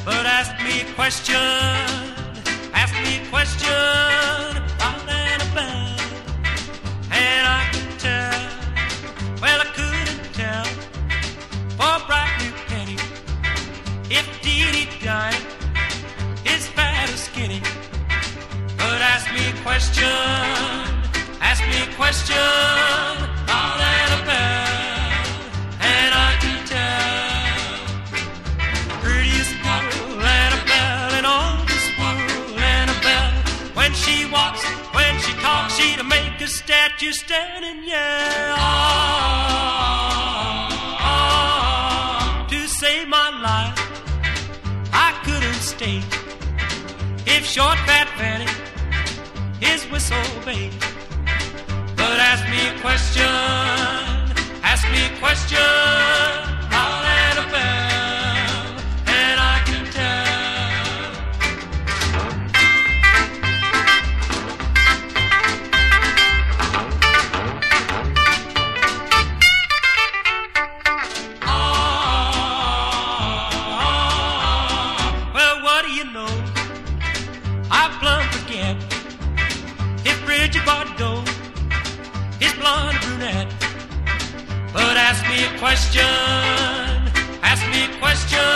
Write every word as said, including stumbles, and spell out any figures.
but ask me a question, ask me a question about Annabelle, and I could tell, well I couldn't tell, for a bright new penny, if Dee Dee died, is fat or skinny. But ask me a question, ask me a question about Annabelle, and I can tell. Prettiest girl, Annabelle, in all this world, Annabelle. When she walks, when she talks, she'd make a statue standing, yeah. Oh, oh, to save my life, I couldn't stay. If short fat Fanny his whistle obeyed. But ask me a question, ask me a question about Annabelle, and I can tell. Oh, well, what do you know? I plumb forget if Bridget Bardot is blonde or brunette. But ask me a question, ask me a question